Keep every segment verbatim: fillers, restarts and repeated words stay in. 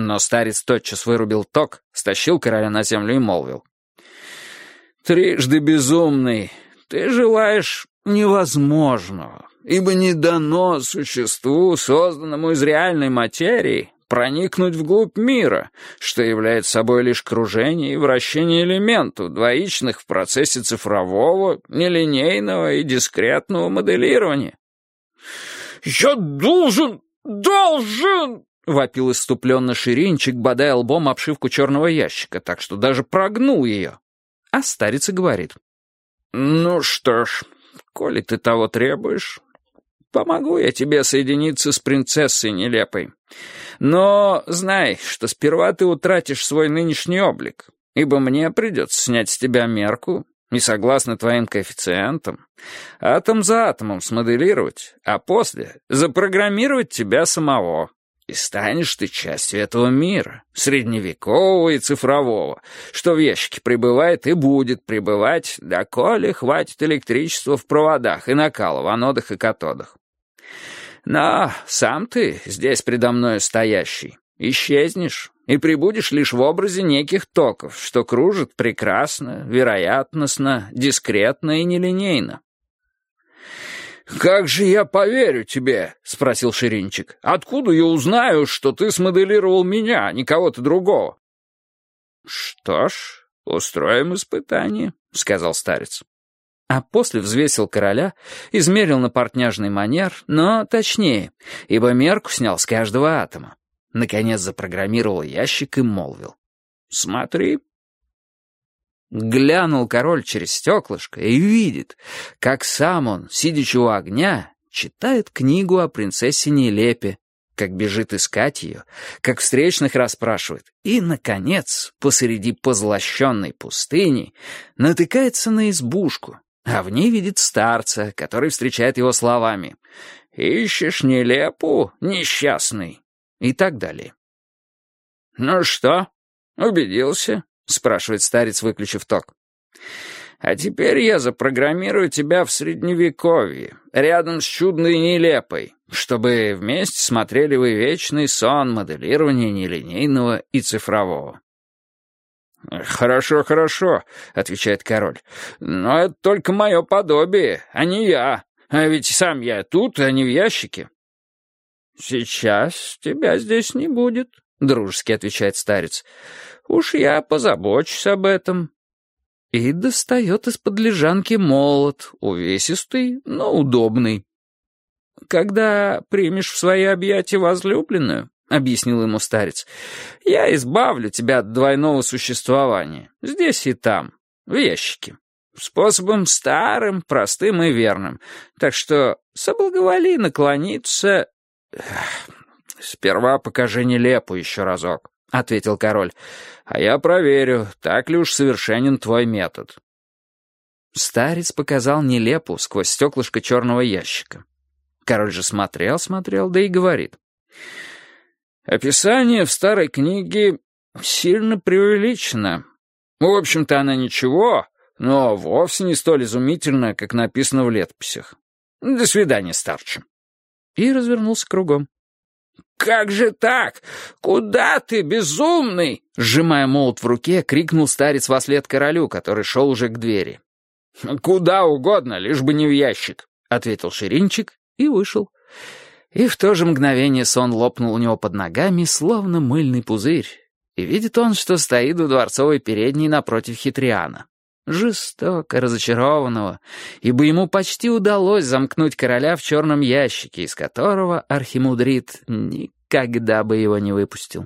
Но старец тотчас вырубил ток, стащил короля на землю и молвил: «Трижды безумный, ты желаешь невозможного, ибо не дано существу, созданному из реальной материи, проникнуть вглубь мира, что является собой лишь кружение и вращение элементов, двоичных в процессе цифрового, нелинейного и дискретного моделирования». «Я должен, должен!» — вопил исступленно Ширинчик, бодая лбом обшивку черного ящика, так что даже прогнул ее. А старец и говорит: «Ну что ж, коли ты того требуешь, помогу я тебе соединиться с принцессой нелепой. Но знай, что сперва ты утратишь свой нынешний облик, ибо мне придется снять с тебя мерку и, согласно твоим коэффициентам, атом за атомом смоделировать, а после запрограммировать тебя самого. И станешь ты частью этого мира, средневекового и цифрового, что в ящике пребывает и будет пребывать, доколе хватит электричества в проводах и накала в анодах и катодах. Но сам ты, здесь предо мною стоящий, исчезнешь и пребудешь лишь в образе неких токов, что кружат прекрасно, вероятностно, дискретно и нелинейно». «Как же я поверю тебе?» — спросил Ширинчик. «Откуда я узнаю, что ты смоделировал меня, а не кого-то другого?» «Что ж, устроим испытание», — сказал старец. А после взвесил короля, измерил на портняжный манер, но точнее, ибо мерку снял с каждого атома. Наконец запрограммировал ящик и молвил: «Смотри». Глянул король через стеклышко и видит, как сам он, сидячи у огня, читает книгу о принцессе Нелепе, как бежит искать ее, как встречных расспрашивает, и, наконец, посреди позлощенной пустыни натыкается на избушку, а в ней видит старца, который встречает его словами: «Ищешь Нелепу, несчастный?» и так далее. «Ну что, убедился?» — спрашивает старец, выключив ток. «А теперь я запрограммирую тебя в Средневековье, рядом с чудной Нелепой, чтобы вместе смотрели вы вечный сон моделирования нелинейного и цифрового». «Хорошо, хорошо», — отвечает король, — «но это только мое подобие, а не я. А ведь сам я тут, а не в ящике». «Сейчас тебя здесь не будет», — дружески отвечает старец. «Уж я позабочусь об этом». И достает из-под лежанки молот, увесистый, но удобный. «Когда примешь в свои объятия возлюбленную, — объяснил ему старец, — я избавлю тебя от двойного существования, здесь и там, в ящике, способом старым, простым и верным. Так что соблаговоли наклониться...» «Сперва покажи Нелепу еще разок», — ответил король, — «а я проверю, так ли уж совершенен твой метод». Старец показал Нелепу сквозь стеклышко черного ящика. Король же смотрел-смотрел, да и говорит: «Описание в старой книге сильно преувеличено. В общем-то, она ничего, но вовсе не столь изумительна, как написано в летописях. До свидания, старче». И развернулся кругом. «Как же так? Куда ты, безумный?» Сжимая молот в руке, крикнул старец вослед королю, который шел уже к двери. «Куда угодно, лишь бы не в ящик», — ответил Ширинчик и вышел. И в то же мгновение сон лопнул у него под ногами, словно мыльный пузырь. И видит он, что стоит в дворцовой передней напротив Хитриана. Жестоко разочарованного, ибо ему почти удалось замкнуть короля в черном ящике, из которого архимудрит никогда бы его не выпустил.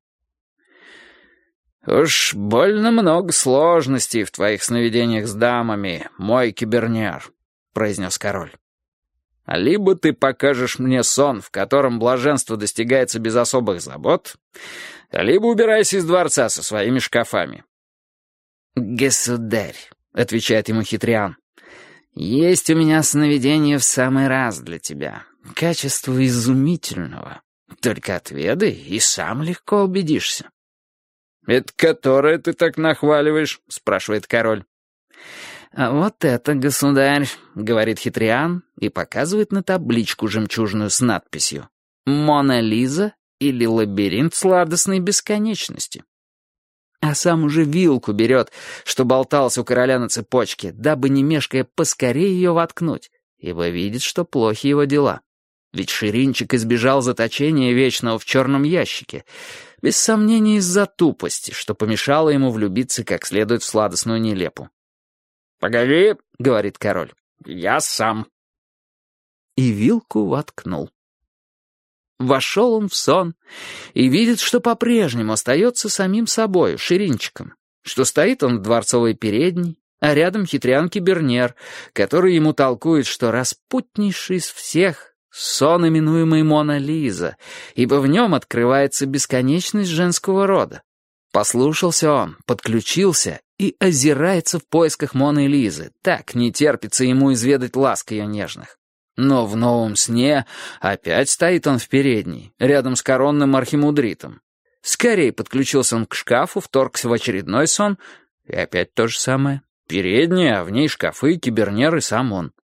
«Уж больно много сложностей в твоих сновидениях с дамами, мой кибернер», — произнес король. «Либо ты покажешь мне сон, в котором блаженство достигается без особых забот, либо убирайся из дворца со своими шкафами». «Государь», — отвечает ему Хитриан, — «есть у меня сновидение в самый раз для тебя, качество изумительного. Только отведай, и сам легко убедишься». «Это которое ты так нахваливаешь?» — спрашивает король. «А вот это, государь», — говорит Хитриан и показывает на табличку жемчужную с надписью «Мона Лиза или лабиринт сладостной бесконечности. А сам уже вилку берет, что болталась у короля на цепочке, дабы, не мешкая, поскорее ее воткнуть, ибо видит, что плохи его дела. Ведь Ширинчик избежал заточения вечного в черном ящике, без сомнения из-за тупости, что помешало ему влюбиться как следует в сладостную Нелепу. «Погоди», — говорит король, — «я сам». И вилку воткнул. Вошел он в сон и видит, что по-прежнему остается самим собою, Ширинчиком, что стоит он в дворцовой передней, а рядом хитрянки Бернер, который ему толкует, что распутнейший из всех — сон, именуемый Мона Лиза, ибо в нем открывается бесконечность женского рода. Послушался он, подключился и озирается в поисках Моны Лизы, так не терпится ему изведать ласк ее нежных. Но в новом сне опять стоит он в передней, рядом с коронным архимудритом. Скорей подключился он к шкафу, вторгся в очередной сон, и опять то же самое. Передняя, а в ней шкафы, кибернер и сам он.